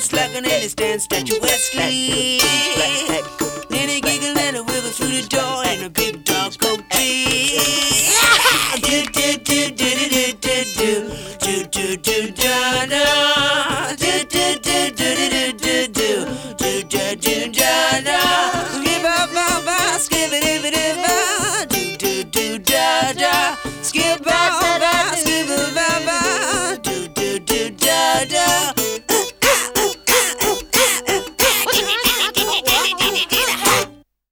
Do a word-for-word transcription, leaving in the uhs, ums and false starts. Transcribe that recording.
slacking and he stands statuesquely. Then he giggle and he wiggle through the door and a big dog goatee. Do do do do do do do do do do da da do do do do do do do do do da da. Skip up, up, skip it, it, it, do do do da da.